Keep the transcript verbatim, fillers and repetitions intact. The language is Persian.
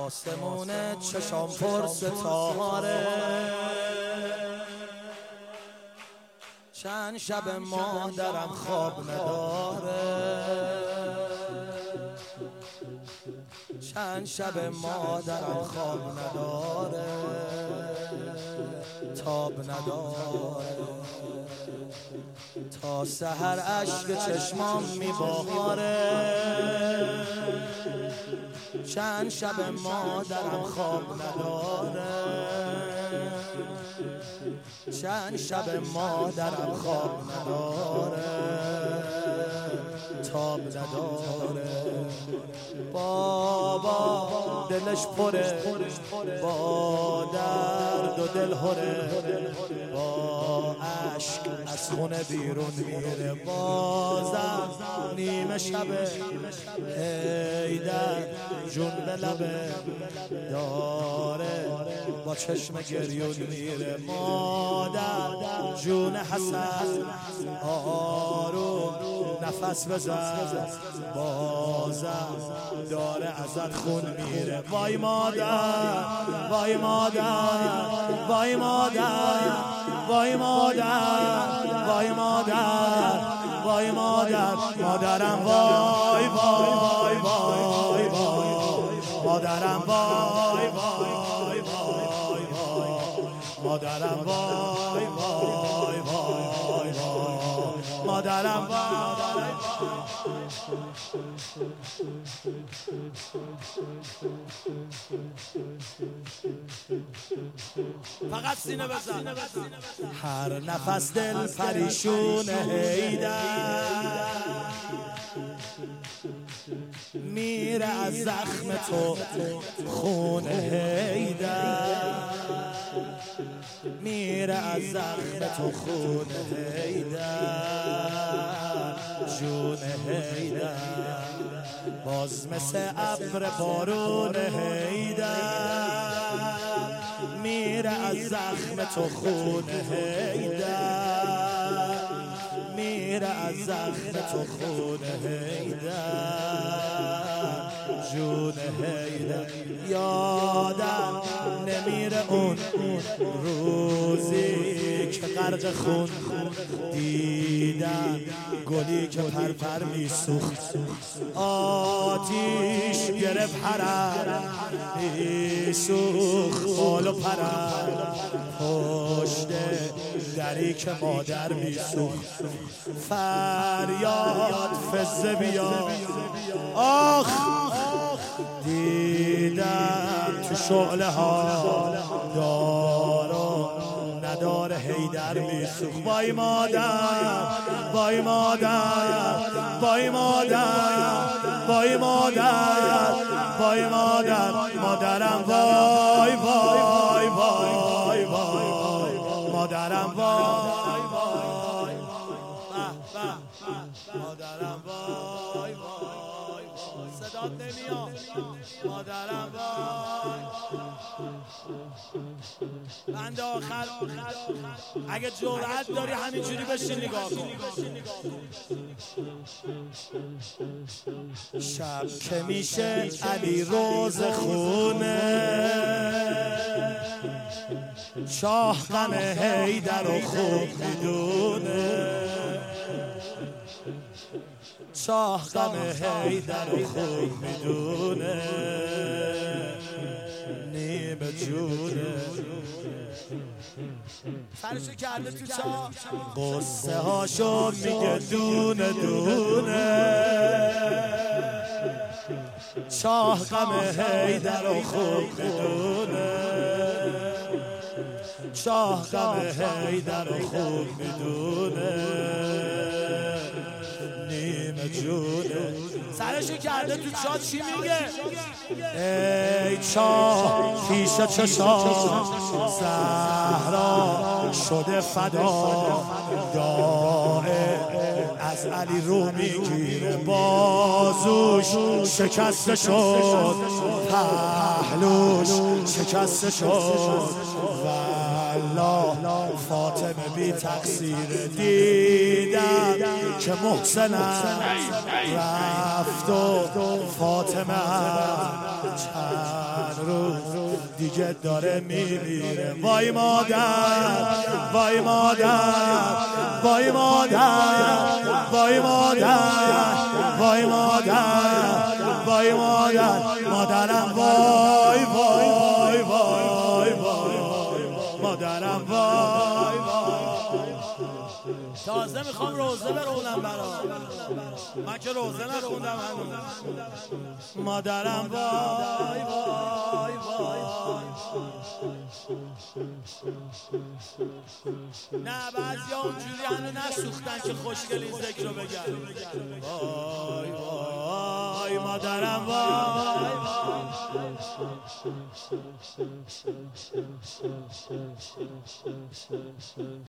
آسمون چشام پر ستاره، چند شب مادرم خواب نداره، چند شب مادرم خواب نداره، تاب نداره، تا سحر اشک چشمام میباره، چند شب مادرم خواب نداره، چند شب مادرم خواب نداره، تاب نداره. بابا دلش پره با درد و دل هره، با عشق از خونه بیرون میره، بازم نیمه شبه هیدر جون به لبه داره، با چشم گریون میره. مادر جون حسن آروم نفس بزن، بازم داره ازت خون میره. وای مادر، وای مادر، وای مادر، وای مادر، وای مادر، وای مادر، مادرم وای وای وای وای، مادرم وای وای وای وای، مادرم وای وای وای وای، مادرم وای. فقط سینه بزن. هر نفس دل پریشونه هیدر، میره از زخم تو خون هیدر، میره از زخم تو خون هیدر، جون هیدر، باز مثل ابر بارون هیدر، میره از زخم تو خون هیدر، میره از زخم تو خون هیدر، جون هیدر. یادم نمیره اون روزی که غرق خون دیدم گلی که پرپر میسوخت، آتیش گرفت حرم میسوخت بال و پرم، پشت دری که مادر میسوخت، فریاد فزه بیا. آخ دیدم تو شعله ها دار و ندار هیدر میسوخت. وای مادر، وای مادر، وای مادر، وای مادر، وای مادر، مادرم وای وای وای وای، مادرم وای وای، مادرم وای وای، صدات نمیاد، مادرم وای. بند آخر اگه جرأت داری همینجوری بشین نگاه کن. شب که میشه علی روز خونه، شاه غم هیدر رو خوب میدونه، شاه غم هیدر رو خوب میدونه، نیمه جونه سرشو کرده تو چاه، قصه هاشو میگه دونه دونه، شاه غم هیدر رو خوب میدونه، شاه غم هیدر رو خوب میدونه، نیمه جونه سرشو کرده تو چاه. چی میگه؟ ای چاه پیش چشام زهرا شده فدا، داعه از علی رو میگیره، بازوش شکسته شد، پهلوش شکسته شد، والله فاطمه بی تقصیر. دیدم که محسنم رفت و فاطمه چند روز دیگه داره میمیره. وای مادر وای مادر وای مادر وای مادر وای مادر وای مادر مادرم وای وای وای وای مادرم وای وای. تازه میخوام روزه بخونم برام، من که روزه نخوندم هنوز. مادرم وای وای وای. نه بعضیا اونجوری هنو نسوختن که خوشگل این ذکر رو بگن. وای وای مادرم وای وای.